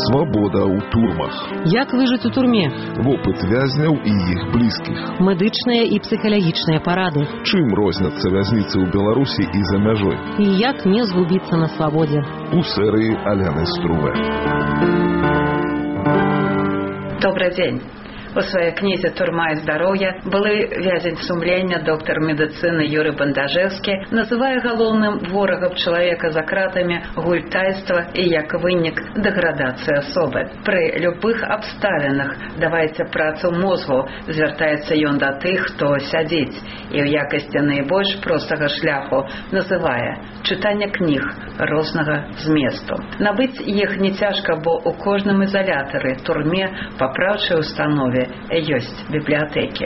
Свабода ў турмах. Як выжыць у турме? Вопыт вязняў і іх блізкіх. Медычныя і псіхалагічныя парады. Чым розняцца вязніцы ў Беларусі і за мяжой? І як не згубіцца на свабодзе? У серыі Аляны Струве. Добрый день. У своей книзе «Турма и здоровье» былый вязень сумления доктор медицины Юрий Бандажевский, называя головным ворогом человека за кратами гультайство и як вынік деградации особы. При любых обставинах давайте працу мозгу, звертаецца ён до тых, хто сядзіць, і ў якасці найбольш простага шляху называе чытанне кніг рознага зместу. Набыць іх не цяжка, бо у кожным изолятары, турме, папраўчай установе ёсць бібліятэкі.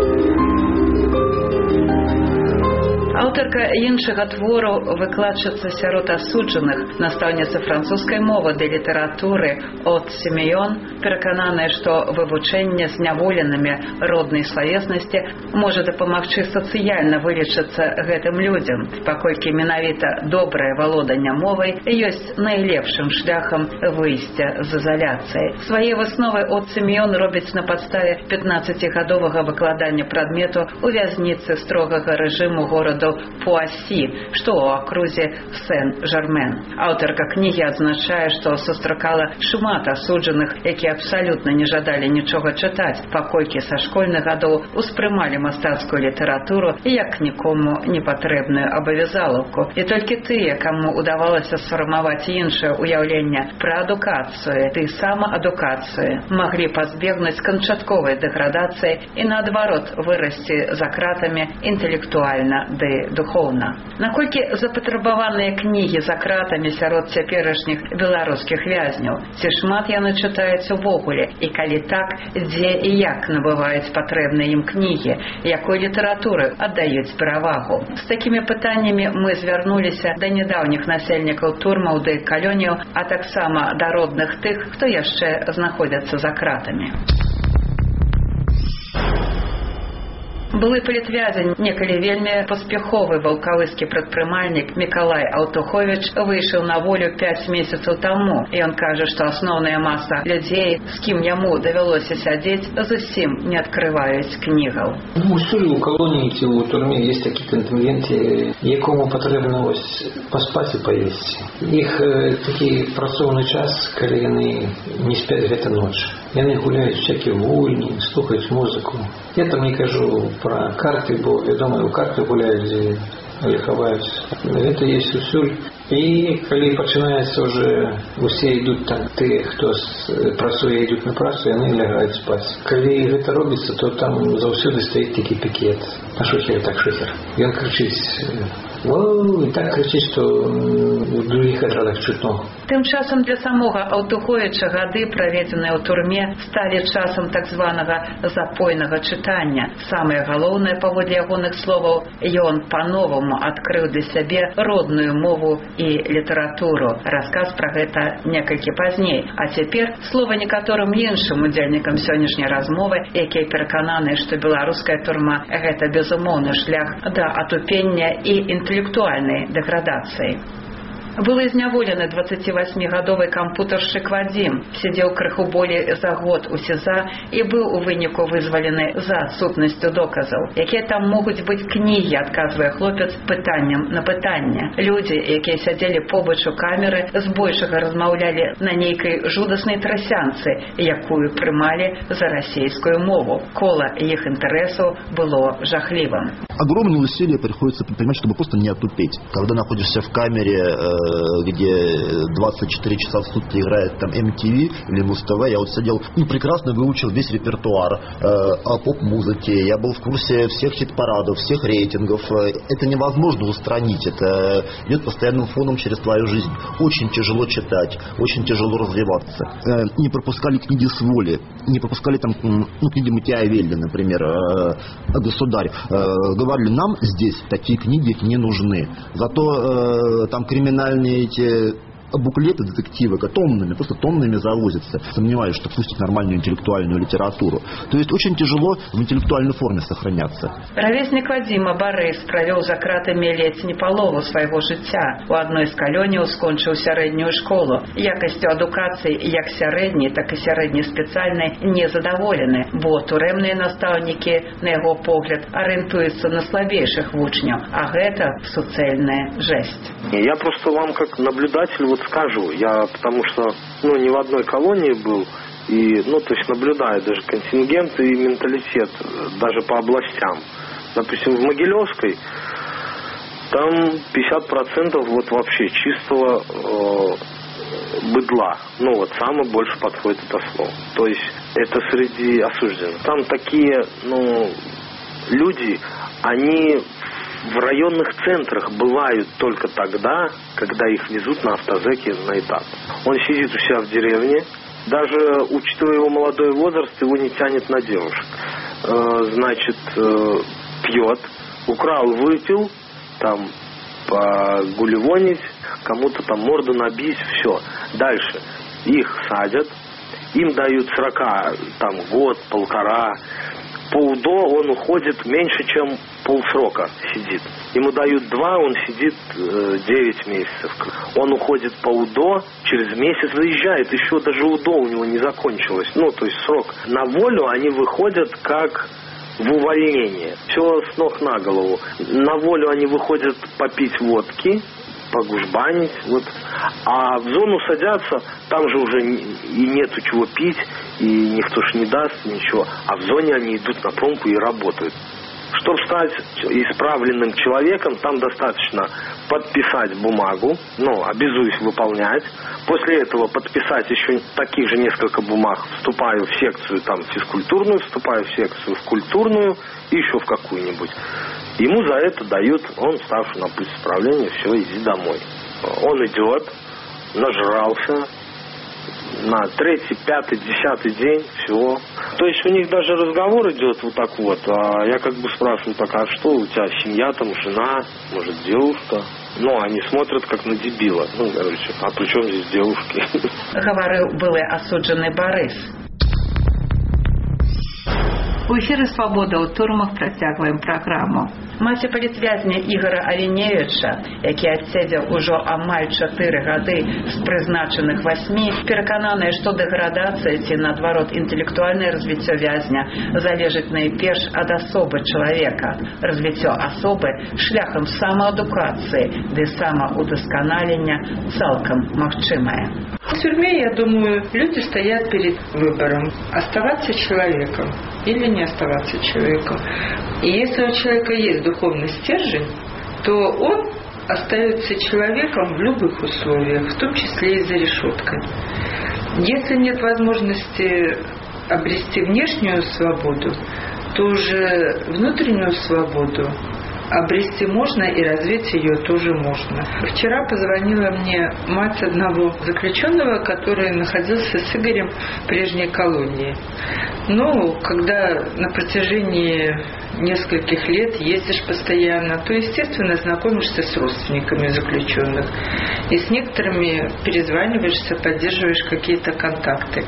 Аўтарка іншага твору, выкладчыца сярод асуджаных, настаўніца французскай мовы ды літаратуры От Сімеон, перакананая, што вывучэнне зняволенымі роднай славеснасці можа дапамагчы сацыяльна вылечыцца гэтым людзям, паколькі менавіта добрае валоданне мовай ёсць найлепшым шляхам выйсця з ізаляцыі. Свае высновы От Сімеон робіць на падставе 15-гадовага выкладання прадмету у вязніцы строгага рэжыму гораду Пуассі, што ў акрузе Сен-Жармен. Аўтарка кнігі адзначае, што сустракала шмат асуджаных, якія абсалютна не жадалі нічога чытаць, паколькі са школьных гадоў успрымалі мастацкую літаратуру як нікому не патрэбную абавязалаўку. І толькі тыя, каму удавалася сфармаваць іншае ўяўленне пра адукацыю ды самаадукацыю, маглі пазбегнуць канчатковай дэградацыі і, наадварот, вырасці за кратамі інтэлектуальна ды духоўна. Наколькі запатрабаваныя кнігі за кратамі сярод цяперашніх беларускіх вязняў? Ці шмат яны чытаюць увогуле? І калі так, дзе і як набываюць патрэбныя ім кнігі? Якой літаратуры аддаюць перавагу? З такімі пытаннямі мы звярнуліся да нядаўніх насельнікаў турмаў ды калоніяў, а таксама да родных тых, хто яшчэ знаходзяцца за кратамі. Былы палітвязень, некалі вельмі паспяховы валкавыскі прадпрымальнік Мікалай Аўтуховіч выйшаў на волю 5 месяцаў таму, і ён кажа, што асноўная маса людзей, з кім яму давялося сядзець, зусім не адкрываюць кнігаў. Усюль у калоніі ці ў турме ёсць такі кантынгент, якому патрэбна паспаць і паесці. Іх такі працоўны час, калі яны не спяць гэта ноч. Яны гуляюць всякія гульні, слухаюць музыку. Я там не кажу про карты, бо вядома, у карты гуляюць, дзе хаваюць. Гэта ёсць усюль. І калі пачынаецца ўжо, усе ідуць там, тыя, хто працуе, ідуць на працу, яны лягаюць спаць. Калі гэта робіцца, то там заўсёды стаіць такі пікет. А шухер так шухер. Ён крычыць. І так крычыць, што у другіх адрадах чутно. Тым часам для самога Аўтуховіча гады, праведзеныя ў турме, сталі часам так званага запойнага чытання. Самае галоўнае, паводле ягоных словаў, ён па-новаму адкрыў для сябе родную мову і літаратуру. Расказ пра гэта некалькі пазней. А цяпер слова некаторым іншым удзельнікам сённяшняй размовы, якія перакананыя, што беларуская турма – гэта безумоўны шлях да атупення і інтэлектуальнай дэградацыі. Былы зняволены 28-гадовы кампутаршчык Вадзім, сидзеў крыху болей за год у СІЗА і быў у выніку вызвалены за адсутнасцю доказаў. Якія там могуць быць кнігі, адказвае хлопец пытаннем на пытанне. Людзі, якія сядзелі побач у камеры, збольшага размаўлялі на нейкай жудаснай трасянцы, якую прымалі за расейскую мову. Кола іх інтарэсаў было жахлівым. Огромные усилия приходится предпринимать, чтобы просто не отупеть. Когда находишься в камере, где 24 часа в сутки играет там MTV или Муз-ТВ, я вот сидел, прекрасно выучил весь репертуар о поп-музыке, я был в курсе всех хит-парадов, всех рейтингов. Это невозможно устранить, это идет постоянным фоном через твою жизнь. Очень тяжело читать, очень тяжело развиваться. Не пропускали книги с воли, не пропускали там книги Матиавелли, например, «Государь». Говорили, нам здесь такие книги не нужны. Зато там криминальные эти буклеты, детективы, тоннами, просто тоннами завозятся. Сомневаюсь, что пустят нормальную интеллектуальную литературу. То есть очень тяжело в интеллектуальной форме сохраняться. Равеснік Вадзіма Барыс правёў за кратамі ледзь не палову свайго жыцця. У адной з калоніяў скончыў сярэднюю школу. Якасцю адукацыі як сярэдняй, так і сярэднеспецыяльнай незадаволены, бо турэмныя настаўнікі, на яго погляд, арыентуюцца на слабейшых вучняў, а гэта суцэльная жесть. Я просто вам как наблюдатель вот скажу, я потому что ни в одной колонии был, и, то есть наблюдаю даже контингент и менталитет, даже по областям. Допустим, в Могилевской там 50% вот вообще чистого быдла. Самое больше подходит это слово. То есть это среди осужденных. Там такие, люди, они в районных центрах бывают только тогда, когда их везут на автозеке на этап. Он сидит у себя в деревне, даже учитывая его молодой возраст, его не тянет на девушек. Значит, пьет, украл, выпил, там погулевонить, кому-то там морду набить, все. Дальше их садят, им дают срока, год, полтора. По УДО он уходит меньше, чем полсрока сидит. Ему дают 2, он сидит 9 месяцев. Он уходит по УДО, через месяц выезжает, еще даже УДО у него не закончилось. То есть срок. На волю они выходят как в увольнение. Все с ног на голову. На волю они выходят попить водки, погужбанить. А в зону садятся, там же уже и нету чего пить, и никто ж не даст ничего. А в зоне они идут на промку и работают. Чтобы стать исправленным человеком, там достаточно подписать бумагу, обязуюсь выполнять. После этого подписать еще таких же несколько бумаг. Вступаю в секцию физкультурную, вступаю в секцию в культурную и еще в какую-нибудь. Ему за это дают, он ставший на путь исправления, все, иди домой. Он идет, нажрался, на 3-й, 5-й, 10-й день, все. То есть у них даже разговор идет а я спрашиваю, а что у тебя, семья, жена, может, девушка? Они смотрят как на дебила. А при чем здесь девушки? Говорил былый осудженный Барыс. У эфіры «Свабода» ў турмах працягваем праграму. Маці палітвязня Ігора Аліневіча, які адседзеў ужо амаль 4 гады з прызначаных 8, перакананая, што дэградацыя ці, наадварот, інтэлектуальнае развіццё вязня залежыць найперш ад асобы чалавека. Развіццё асобы шляхам самаадукацыі ды самаўдасканалення цалкам магчымае. В тюрьме, я думаю, люди стоят перед выбором: оставаться человеком или не оставаться человеком. И если у человека есть духовный стержень, то он остается человеком в любых условиях, в том числе и за решеткой. Если нет возможности обрести внешнюю свободу, то уже внутреннюю свободу обрести можно, и развить ее тоже можно. Вчера позвонила мне мать одного заключенного, который находился с Игорем в прежней колонии. Когда на протяжении нескольких лет ездишь постоянно, то, естественно, знакомишься с родственниками заключенных. И с некоторыми перезваниваешься, поддерживаешь какие-то контакты.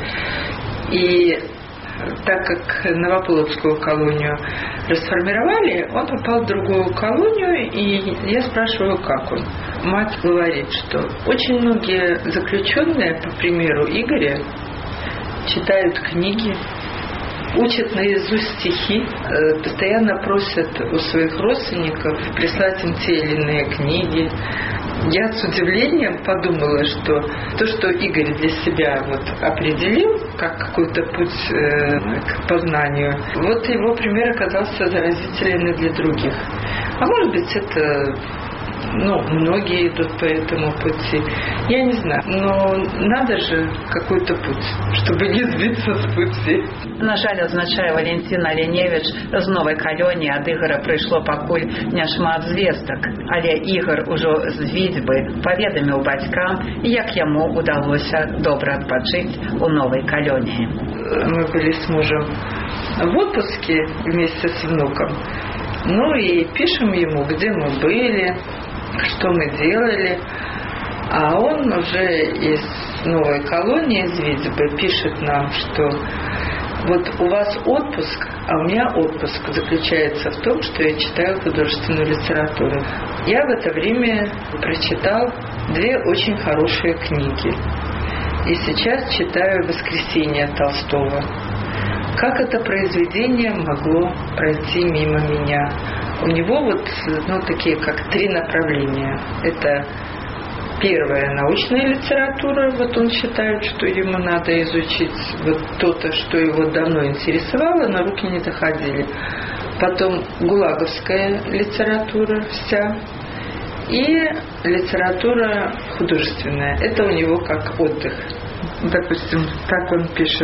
И так как Новополоцкую колонию расформировали, он попал в другую колонию, и я спрашиваю, как он. Мать говорит, что очень многие заключенные, по примеру Игоря, читают книги, учат наизусть стихи, постоянно просят у своих родственников прислать им те или иные книги. Я с удивлением подумала, что то, что Игорь для себя определил как какой-то путь к познанию, его пример оказался заразителен и для других. А может быть, это многие идут по этому пути. Я не знаю, но надо же какой-то путь, чтобы не сбиться с пути. На жаль, адзначае Валентин Аліневіч, з новай калоніі ад Ігора прыйшло пакуль няшмат звестак, але Ігор ужо з віцьбы паведаміў бацькам, як яму удалося добра адпачыць у новой калоніі. Мы были с мужем в отпуске вместе с внуком. И пишем ему, где мы были, что мы делали. А он уже из новой колонии, из Витебы, пишет нам, что вот у вас отпуск, а у меня отпуск заключается в том, что я читаю художественную литературу. Я в это время прочитал 2 очень хорошие книги. И сейчас читаю «Воскресенье» Толстого. Как это произведение могло пройти мимо меня? У него вот такие как 3 направления. Это первое — научная литература. Вот он считает, что ему надо изучить вот то-то, что его давно интересовало, на руки не доходили. Потом гулаговская литература вся. И литература художественная. Это у него как отдых. Допустим, так он пишет.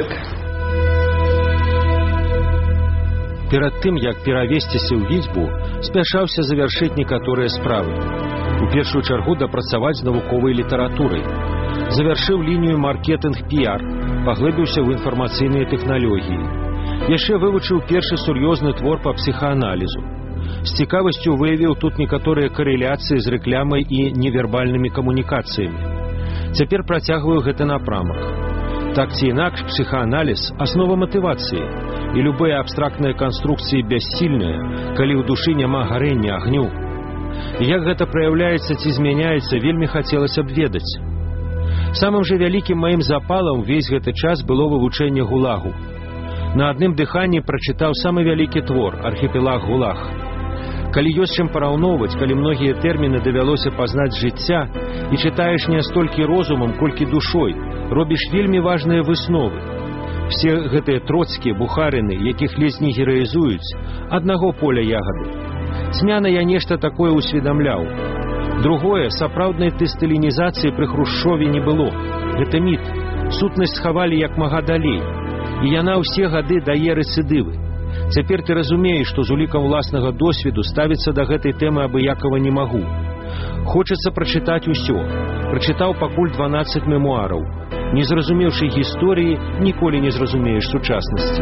Перад тым, як перавесціся ў Віцьбу, спяшаўся завяршыць некаторыя справы. У першую чаргу дапрацаваць з навуковай літаратурай. Завяршыў лінію маркетынг-піар, паглыбіўся ў інфармацыйныя тэхналогіі. Яшчэ вывучыў першы сур'ёзны твор па псіхааналізу. З цікавасцю выявіў тут некаторыя карэляцыі з рэклямай і невербальнымі камунікацыямі. Цяпер працягваю гэты напрамак. Так ці інакш, псіхааналіз – аснова матывацыі, і любыя абстрактныя канструкцыі бяссільныя, калі ў душы няма гарэння агню. І як гэта праяўляецца ці змяняецца, вельмі хацелася б ведаць. Самым жа вялікім маім запалам увесь гэты час было вывучэнне гулагу. На адным дыханні прачытаў самы вялікі твор «Архіпелаг ГУЛАГ». Калі ёсць чым параўноўваць, калі многія тэрміны давялося пазнаць з жыцця, і чытаеш не столькі розумам, колькі душой, робіш вельмі важныя высновы. Все гэтыя Троцкі, Бухарыны, якіх ледзь не гераізуюць, аднаго поля ягады. Цьмяна я нешта такое усведамляў. Другое, сапраўднай тэсталінізацыі пры Хрушчове не было. Гэта міт. Сутнасць схавалі як мага далей. І яна ўсе гады дае рэцыдывы. Цяпер ты разумееш, што з улікам уласнага досведу ставіцца да гэтай тэмы абыякава не магу. Хочацца прачытаць усё. Прачытаў пакуль 12 мемуараў. Не зразумеўшы гісторыі, ніколі не зразумееш сучаснасці.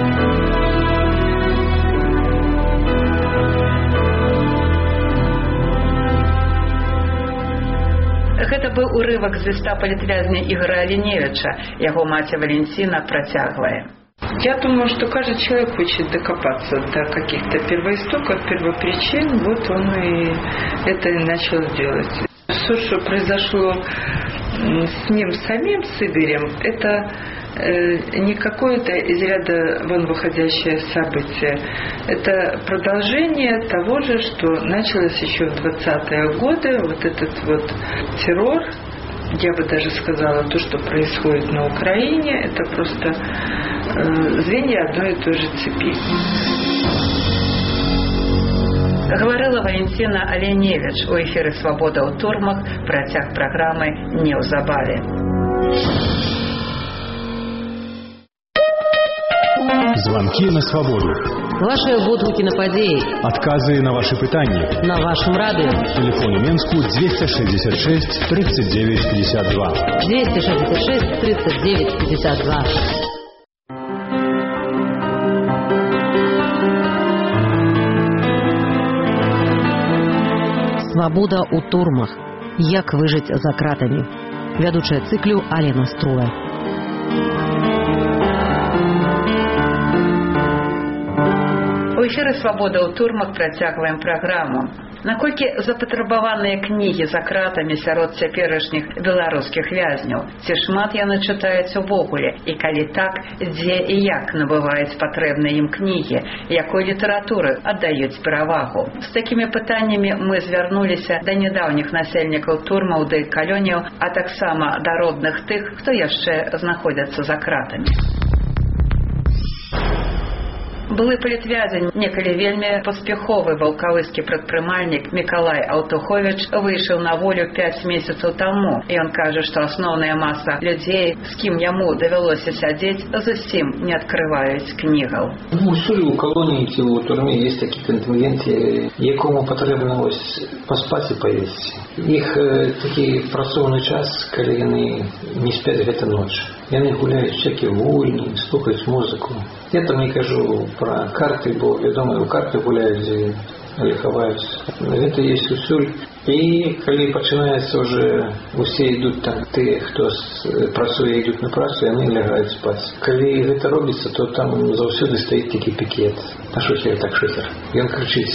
Гэта быў урывак з ліста палітвязня Ігора Аліневіча. Яго маці Валентина працягвае. Я думаю, что каждый человек хочет докопаться до каких-то первоистоков, первопричин. Вот он и это и начал делать. Все, что произошло с ним самим, с Игорем, это не какое-то из ряда вон выходящее событие. Это продолжение того же, что началось еще в 20-е годы. Вот этот вот террор, я бы даже сказала, то, что происходит на Украине, это просто звенья одной и той же цепи. Говорила Валентина Аліневіч у ефірі «Свобода у турмах», працяг программы «Неўзабаве». Звонки на свободу. Ваши водгуки на падеи. Отказы на ваши пытания. На вашем радио. Телефон у Менску 266 39 52. 266 39 52. Свобода у турмах. Як выжить за кратами. Вядучая циклю Алена Струа. У эфіры «Свобода ў турмах» працягваем праграму. Наколькі запатрабаваныя кнігі за кратамі сярод цяперашніх беларускіх вязняў? Ці шмат яны чытаюць увогуле? І калі так, дзе і як набываюць патрэбныя ім кнігі? Якой літаратуры аддаюць перавагу? З такімі пытаннямі мы звярнуліся да нядаўніх насельнікаў турмаў ды калоніяў, а таксама да родных тых, хто яшчэ знаходзяцца за кратамі. Былы палітвязень, некалі вельмі паспяховы ваўкавыскі прадпрымальнік Мікалай Аўтуховіч выйшаў на волю 5 месяцаў таму. І ён кажа, што асноўная маса людзей, з кім яму давялося сядзець, зусім не адкрываюць кнігаў. Усюди у колонії ці у турмі є такі контингенти, якому потрібно ось поспати і поїсти. Їх такий працовний час, коли вони не сплять гэта ночі. Яны гуляють всякі гульні, слухають музику. Я там не кажу про карты, бо відомо, у карты гуляють але хаваюцца. Гэта ёсць усюль. І калі пачынаецца ўжо, усе ідуць там, тыя, хто працуе, ідуць на працу, яны лягаюць спаць. Калі гэта робіцца, то там заўсёды стаіць такі пікет. А шофер так шофер. Ён крычыць,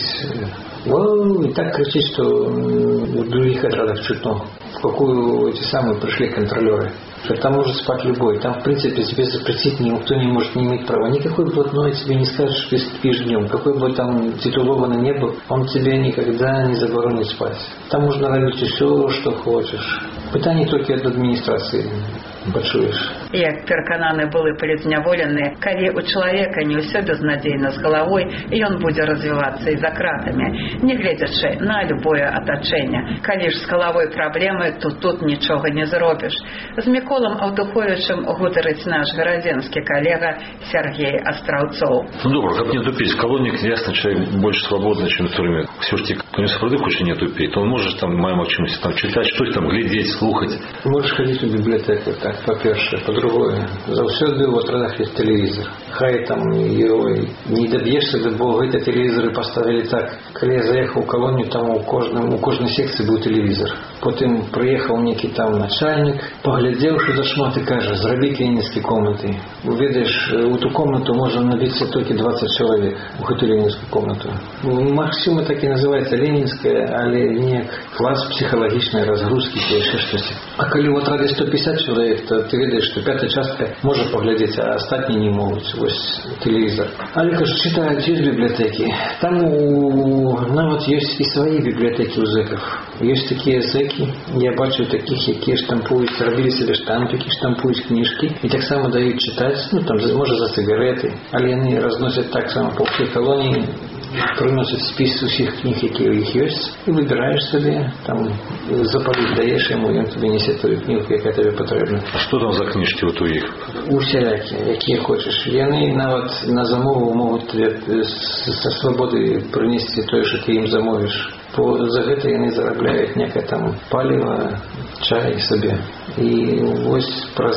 и так кричит, что в других отрядах чутно. В какую эти самые пришли контролеры. Что там может спать любой. Там, в принципе, тебе запретить никто не может, не иметь права. Никакой блатной тебе не скажет, что ты спишь днем. Какой бы там титулованный не был, он тебе никогда не заборонит спать. Там можно робить все, что хочешь. Питание только от администрации. Пачуеш. Як перакананы былы палітзняволены, калі у чалавека не ўсё безнадзейна з галавой, ён будзе развівацца і за кратамі, нягледзячы на любое атачэнне. Калі ж з галавой праблемы, то тут нічога не зробіш. З Міколам Аўтуховічам гутарыць наш гарадзенскі калега Сергей Астраўцоў. Добра, каб не тупіць. Калоннік, ясна, человек больше свободный, чем в тюрьме. Все ж кто не сапраўды хоча не тупіць, то он можешь там мае магчымасці там читать, что-то там глядеть, слухать. Можешь ходить в библиотеку, так, по-перше. По-другое, заўсёды в отрадах есть телевизор. Хай там герой. Не добьешься, да бо гэты телевизоры поставили так. Калі я заехал в колонию, там у кожнай секции был телевизор. Потом приехал некий там начальник, поглядел, что за шмат, и каже, зробіть ленинские комнаты. Ведаешь, у ту комнату можно набиться только 20 человек. У эту ленинскую комнату. Максимум так и называется ленинская, але не класс психологичной разгрузки, еще что-то. А коли в отраде 150 человек, то ты ведаешь, что пятая частка может поглядеть, а остальные не могут. Ось телевизор. Але, кажу, читают, есть библиотеки. Там вот есть и свои библиотеки у зэков. Есть такие зэки, я бачу таких, які штампують, робили себе штампики, штампують книжки, і так само дають читати, там, може за сигарети, але вони розносять так само по всій колонії, приносять спис усіх книг, які у них є, і вибираєш собі, там, заповідь даєш йому, і він тобі несе твою книгу, яка тобі потрібна. А що там за книжки от у їх? Усякі, які хочеш. Вони навіть на замову можуть тобі зі свободи принести те, що ти їм замовиш. За гэта яны зарабляюць некае там паліва, чай сабе. І вось праз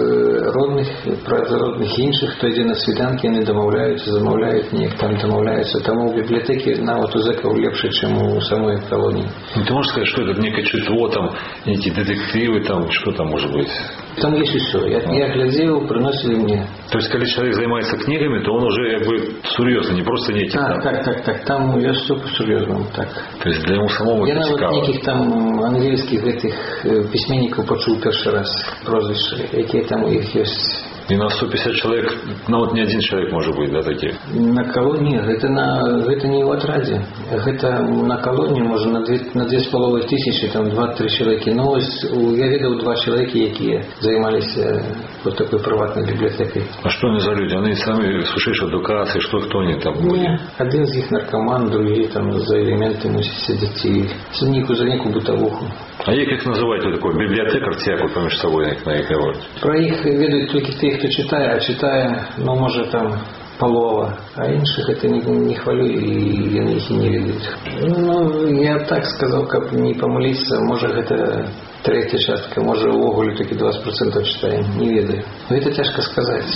родных іншых, хто ідзе на свіданкі, яны дамаўляюцца, замаўляюць, неяк там дамаўляюцца. Таму ў бібліятэкі нават у зэкаў лепшай, чым у самой колонии. Ты можешь сказать, что это некое чутво, там, эти детективы, там, что там может быть? Там есть все. Я глядел, приносили мне. То есть, когда человек занимается книгами, то он уже как бы серьезно, не просто некий. Так. Там я все по-серьезному, так. То есть для него самого я это цікаво. Я навіть неких там английских этих письменников почув перший раз прозвища, які там у них есть. И на 150 человек, ну вот не один человек может быть, да, таких? На колонии, это не в отраде. Это на колонии можно на 2500, там 2-3 человека. Но я видел 2 человека, які занимались вот такой приватной библиотекой. А что они за люди? Они сами, слушаешь, адвокаты, кто они там были? Нет, один из них наркоман, другие там за элементы мусят сидеть и за некую бытовуху. А як их называть, вот такой библиотекар, тяку поміж собой на их говорить? Про их ведают только те, кто читает, а читая, ну, может, там полова, а інших это не хвалю, и я их и не ведают. Ну, я так сказал, как не помолиться, может, это третья частка, может, в Оголю таки 20% читаем, не ведаю. Но это тяжко сказать.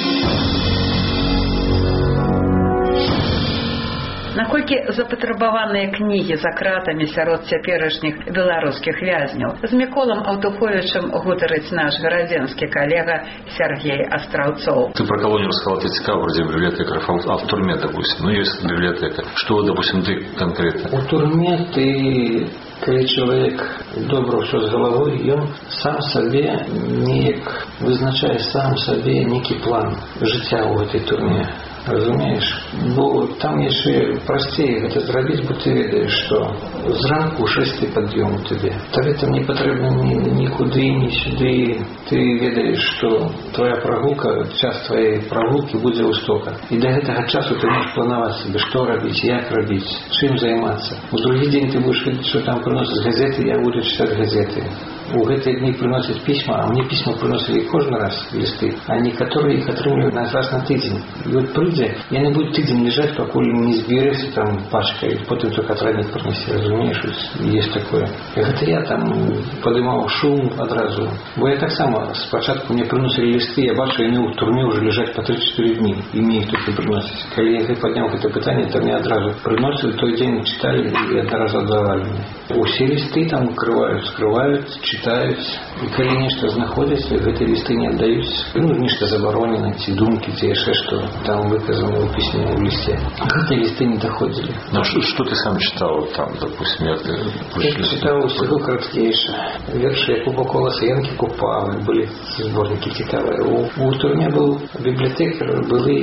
Наколькі запатрабаваныя кнігі за кратамі сярод цяперашніх беларускіх вязняў? З Міколам Аўтуховічам гутарыць наш гарадзенскі калега Сергей Астраўцоў. Ты про колонию сказал, ты цікав вроде библиотекаров, а в тюрьме, допустим, есть библиотека. Что, допустим, ты конкретно? У турме ты, калі чалавек добра ўсё з галавой, ён сам сабе неяк вызначае сам сабе некі план жыцця ў гэтай турме. Разумееш? Бо там яшчэ прасцей гэта зрабіць, бо ты ведаеш, што зранку 6 пад'ём у тебе. Табе там не патрэбна нікуды, ні сюды. Ты ведаеш, што твоя прагулка, час твоей прагулкі будзе ўстока. І да гэтага часу ты можаш планаваць сабе, што рабіць, як рабіць, чым займацца. У другі дзень ты будзеш ведаць, што там прыносяць газеты, я буду чытаць газеты. У гэтых дней приносят письма, а мне письма приносили каждый раз листы, а некоторые их отрывают на раз на тыдзень. И вот придя, я не буду тыдзень лежать, пока не сберешься там пачкой, потом только отрадник принести, разумеешь, есть такое. Это я там поднимал шум одразу. Бо я так само, спочатку мне приносили листы, я бачу, они в турме уже лежать по 3-4 дни, и мне их только приносить. Когда я поднял это питание, то мне одразу приносили, той день читали и одразу отдавали мне. Все листы там скрывают, читают. И когда нечто находится, эти листы не отдаются. Ну, нечто заборонено, эти думки, те еще что там выказано в письме в листе. Эти листы не доходили. Ну, что ты сам читал там, допустим? Я читал всего краткейше. Верши Якуба Колоса, Янки Купавы, были сборники китовые. У турме был библиотекарь,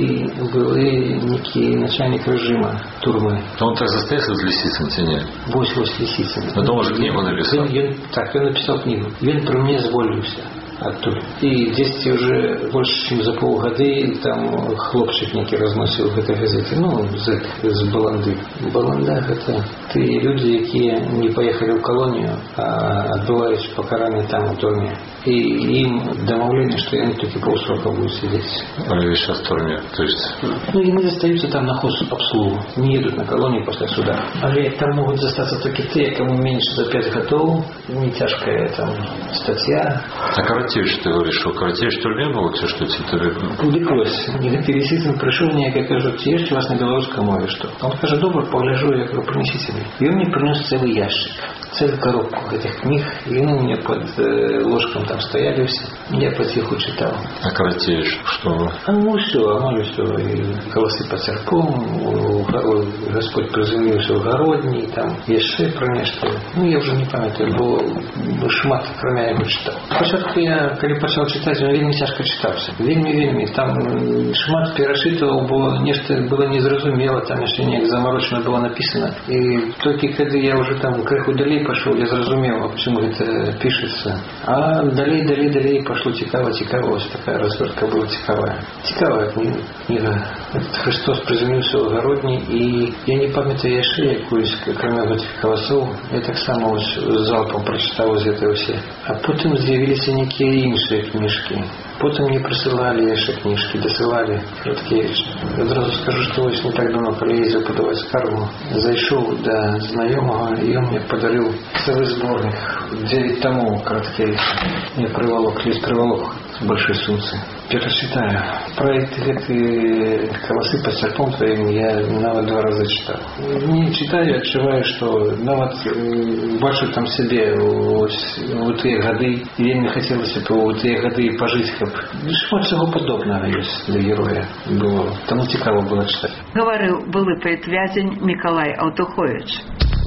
были некий начальник режима турмы. Но он так застоялся с Лисицын, тебе? Вось Лисицын. Но он же книгу написал. Так, он написал книгу. Он при мне зволился оттуда. И здесь уже больше, чем за полгода там хлопчик некий разносил в этой газете. Ну, з Баланды. Баланда это те люди, які не поехали в колонию, а отбывают покарание там в турме. И им домовление, что они только полсрока будут сидеть. Они сейчас в турме, то есть... Ну, и они остаются там на хозобслугу. Не едут на колонию после суда. Але там могут остаться только те, кому меньше за 5 годов. Не тяжкая там статья. А Каратевич, ты говоришь, что Каратевич в турме был, что тебе... Дыклось. Лисицын пришел мне, я кажу, есть у вас на белорусском мове что? Он каже, добро, погляжу, я говорю, принесите мне. И он мне принес целый ящик, целую коробку этих книг, и они у меня под ложком там стояли все. Я потиху читал. А Каратевич, что? Ну все, и колосы по церквам, Господь приземлился в Городній, там еще про нечто. Ну я уже не пам'ятаю, бо шмат кроме його читав. Спочатку я, коли почав читати, він вельми тяжко читався. Вельми. Там шмат перешитував, бо нечто було незрозуміло, там ще ніяк заморочено було написано. І тільки коли я вже там криху далі пішов, я зрозумів, чому це пишеться. А далі пошло цікаво, ось така розвертка була цікава. Цікава книга. Христос приземлився в Городній, і я не пам'ятаю ще якусь, крім цих колосов, я так само ось залпом прочитав ось це все. А потім з'явилися які інші книжки. Потім мені присилали ще книжки, досилали Краткевич. Одразу скажу, що ось не так давно, коли я їздив подавати скаргу, зайшов до знайомого, і він мені подарив цілий зборник. 9 томов Краткевич. Я приволок в большой сумці. Перечитаю. Про эти колосы по церквам твоим я навіть 2 рази читав. Не читаю, відчуваю, що навіть бачу там себе у ті годи, і мені хотілося б у ті годи пожити, як шмат цього подобного є для героя було. Тому цікаво було читати. Говорив былы паэтвязень Миколай Алтухович.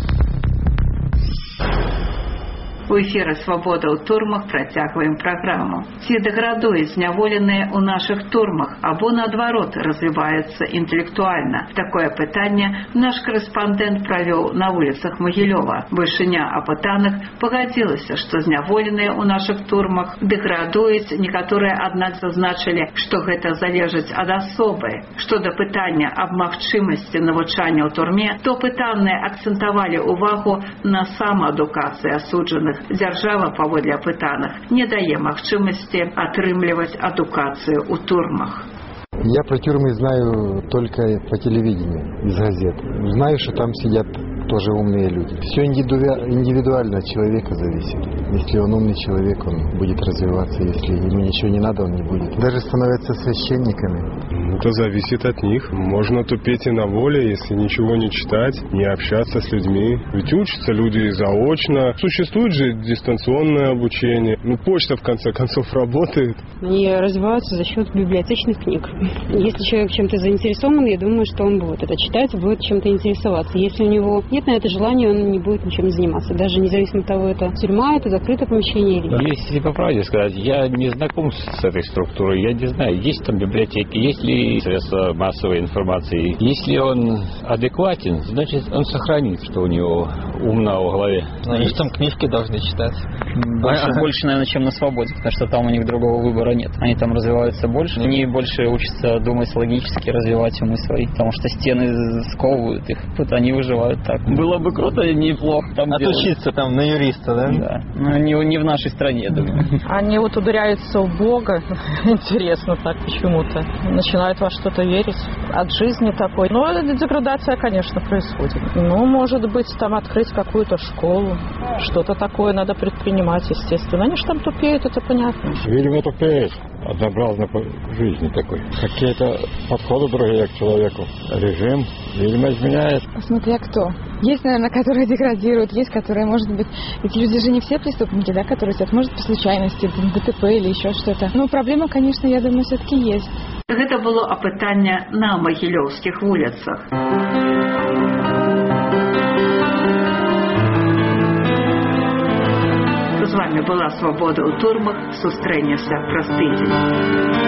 У эфіры «Свабода ў турмах» працягваем праграму. Ці дэградуюць зняволеныя ў нашых турмах або, наадварот, развіваюцца інтэлектуальна? Такое пытанне наш корэспандэнт правёў на вуліцах Магілёва. Вышыня апытаных пагадзілася, што зняволеныя ў нашых турмах дэградуюць. Некаторыя, аднак, зазначылі, што гэта залежыць ад асобы. Што да пытання аб магчымасці навучання ў турме, то пытаныя акцэнтавалі ўвагу на самаадукацыі асуджаных. Дзяржава, паводле апытаных, не дае магчымасці атрымліваць адукацыю ў турмах. Я про тюрьмы знаю только по телевидению, из газет. Знаю, что там сидят тоже умные люди. Все индивидуально от человека зависит. Если он умный человек, он будет развиваться. Если ему ничего не надо, он не будет. Даже становятся священниками. Это зависит от них. Можно тупеть и на воле, если ничего не читать, не общаться с людьми. Ведь учатся люди заочно. Существует же дистанционное обучение. Почта, в конце концов, работает. Они развиваются за счет библиотечных книг. Если человек чем-то заинтересован, я думаю, что он будет это читать, будет чем-то интересоваться. Если у него нет на это желания, он не будет ничем заниматься. Даже независимо от того, это тюрьма, это закрытое помещение или нет. Если по правде сказать, я не знаком с этой структурой. Я не знаю, есть там библиотеки, есть ли средства массовой информации. Если он адекватен, значит, он сохранит, что у него умно в голове. Они там книжки должны читать. Больше, наверное, чем на свободе, потому что там у них другого выбора нет. Они там развиваются больше. Они больше учатся думать логически, развивать умы свои, потому что стены сковывают их. Вот они выживают так. Было бы круто и неплохо там отучиться там на юриста, да? Да. Но не в нашей стране, я думаю. Они вот ударяются в Бога. Интересно так почему-то. Начинают во что-то верить. От жизни такой. Но деградация, конечно, происходит. Ну, может быть, там открыть какую-то школу. Что-то такое надо предпринимать, естественно. Они же там тупеют, это понятно. Видимо, тупеют. Однообразно по жизни такой. Какие-то подходы другие к человеку. Режим, видимо, изменяет. Смотря кто. Есть, наверное, которые деградируют, есть, которые, может быть... Ведь люди же не все преступники, да, которые сидят. Может, по случайности, ДТП или еще что-то. Но проблема, конечно, я думаю, все-таки есть. Гэта было апытанне на магілёўскіх вуліцах. З вами была «Свобода ў турмах». Сустрэнемся праз тыдзень.